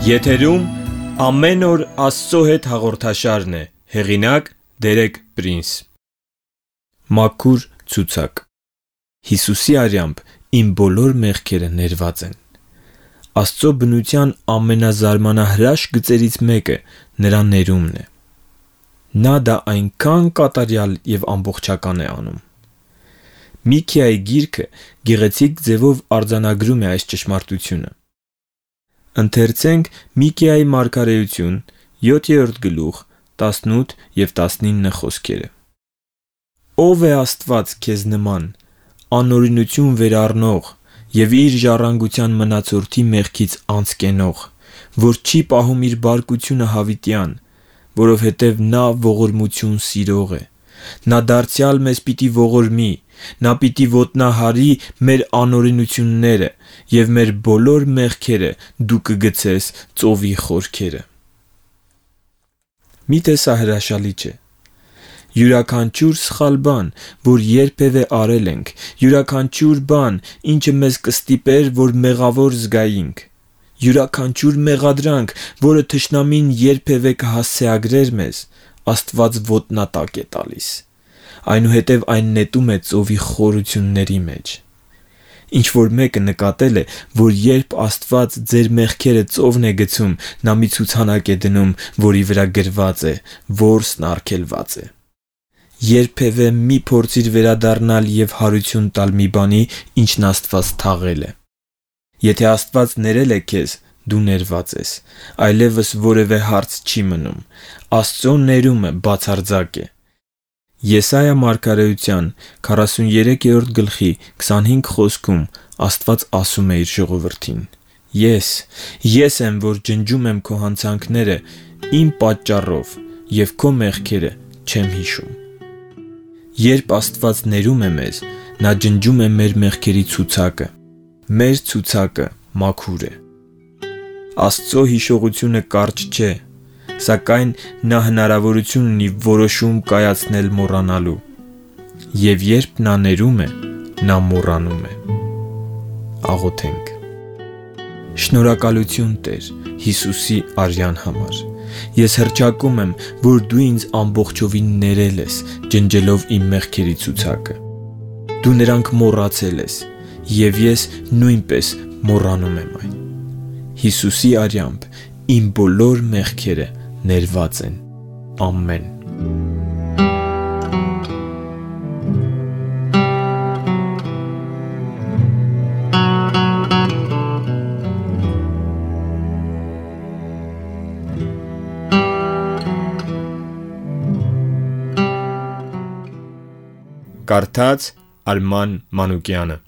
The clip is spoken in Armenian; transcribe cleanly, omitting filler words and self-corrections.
Եթերում ամեն օր Աստծո հետ հաղորդաշարն է, հեղինակ Դերեկ Պրինս։ Մաքուր ցուցակ։ Հիսուսի արյամբ իմ բոլոր մեղքերը ներված են։ Աստծո բնության ամենազարմանահրաշ գծերից մեկը նրա ներումն է։ Նա դա այնքան կատարյալ եւ ամբողջական է անում։ Միքիայի գիրքը գեղեցիկ ձևով արձանագրում է այս ճշմարտությունը։ Ընթերցենք Միքիայի մարգարեություն 7-րդ գլուխ 18 եւ 19 խոսքերը։ Ո՞վ է Աստված քեզ նման, անօրինություն վերառնող եւ իր ժառանգության մնացորդի մեղքից անցկենող, որ չի պահում իր բարկությունը հավիտյան, որովհետեւ նա ողորմություն սիրող է։ Նա դարձյալ մեզ պիտի ողորմի, նա պիտի ոտնահարի մեր անօրինությունները եւ մեր բոլոր մեղքերը դու կգցես ծովի խորքերը։ Միթե սա հրաշալի չէ։ Յուրաքանչյուր սխալ բան, որ երբևէ արել ենք, յուրաքանչյուր բան, ինչը մեզ կստիպեր, որ մեղավոր զգայինք, յուրաքանչյուր մեղադրանք, որը թշնամին երբևէ կհասցեագրեր մեզ, Աստված ոտնատակ է տալիս, այնուհետև այն նետում է ծովի խորությունների մեջ։ Ինչ-որ մեկը նկատել է, որ երբ Աստված ձեր մեղքերը ծովն է գցում, նա մի ցուցանակ է դնում, որի վրա գրված է, որսն արգելված է։ Երբևէ մի փորձիր վերադառնալ եւ հարություն տալ մի բանի, ինչն Աստված թաղել է։ Եթե Աստված ներել է քեզ, դու ներված ես, այլևս որևէ հարց չի մնում։ Աստծո ներումը բացարձակ է։ Եսայա մարգարեության 43-րդ գլխի 25 խոսքում Աստված ասում է իր ժողովրդին. Ես եմ, որ ջնջում եմ քո հանցանքները իմ պատճառով եւ քո մեղքերը չեմ հիշում։ Երբ Աստված ներում է մեզ, նա ջնջում է մեր մեղքերի ցուցակը։ Մեր ցուցակը մաքուր է։ Աստծո հիշողությունը կարճ չէ, սակայն նա հնարավորություն ունի որոշում կայացնել մոռանալու։ Եվ երբ նա ներում է, նա մոռանում է։ Աղոթենք։ Շնորհակալություն Տեր Հիսուսի արյան համար։ Ես հռչակում եմ, որ դու ինձ ամբողջովին ներել ես, ջնջելով իմ մեղքերի ցուցակը։ Դու նրանք մոռացել ես, եւ ես նույնպես մոռանում եմ այն։ Հիսուսի արյամբ իմ բոլոր մեղքերը ներված են։ Ամեն։ Կարդաց Արման Մանուկյանը։